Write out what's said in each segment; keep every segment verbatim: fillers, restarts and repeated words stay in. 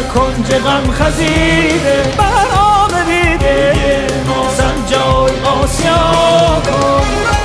کنج غم خزیده بر آب دیده سنجای آسیا کن.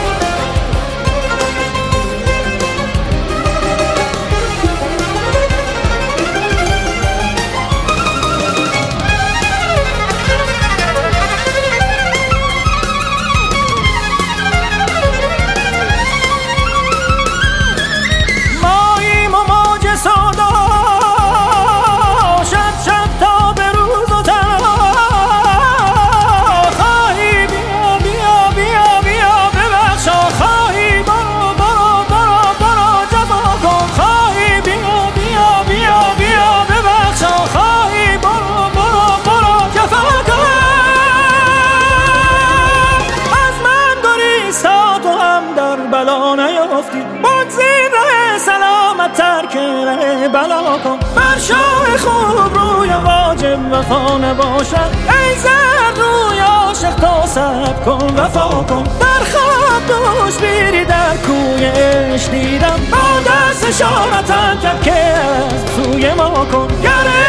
بلا نیافتی باید زین ره سلامت ترک ره بلا کن. بر شاه خوب روی واجب وفا نباشد ای زر روی عاشق تا صبر کن وفا کن. در خواب دوش بیری در کوی عشق دیدم با دست اشارتم کرد که از سوی ما کن.